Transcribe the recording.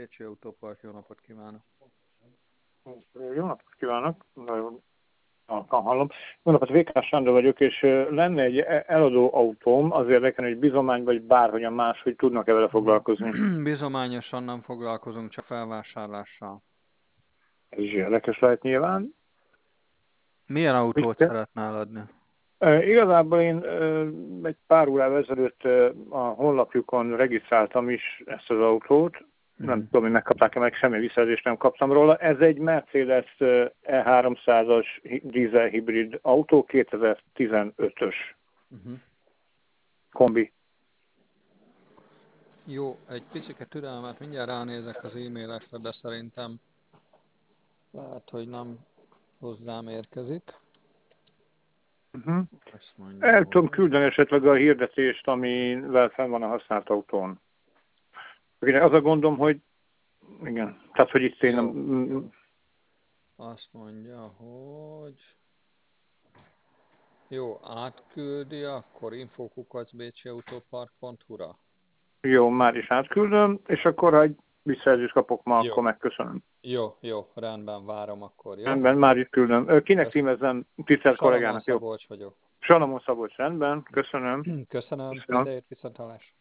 Bécsi Autópark, jó napot kívánok! Jó napot kívánok! Nagyon halkan hallom. Jó napot, VK Sándor vagyok, és lenne egy eladó autóm, az érdekel, hogy bizomány vagy bárhogyan más, hogy tudnak-e vele foglalkozni. Bizományosan nem foglalkozunk, csak felvásárlással. Ez is érdekes lehet nyilván. Milyen autót szeretne eladni? Igazából én egy pár órával ezelőtt a honlapjukon regisztráltam is ezt az autót. Nem tudom, hogy megkapták-e, meg semmi visszajelzést nem kaptam róla. Ez egy Mercedes E300-as dízel hibrid autó, 2015-ös kombi. Jó, egy picike türelmet, mindjárt ránézek az e-mailekre, de szerintem lehet, hogy nem hozzám érkezik. Azt mondja, El tudom küldeni esetleg a hirdetést, amivel fenn van a használt autón. Az a gondom, hogy igen, tehát hogy itt én nem... Azt mondja, hogy jó, átküldi, akkor info@bcautopark.hu-ra. Jó, már is átküldöm, és akkor, ha egy visszajelzést kapok ma, akkor megköszönöm. Jó, rendben, várom akkor, jó? Rendben, már is küldöm. Kinek címezzem? Tisztelt kollégának, jó? Szabolcs vagyok. Salamon Szabolcs, rendben, köszönöm. Köszönöm, mindenért viszonthallásra.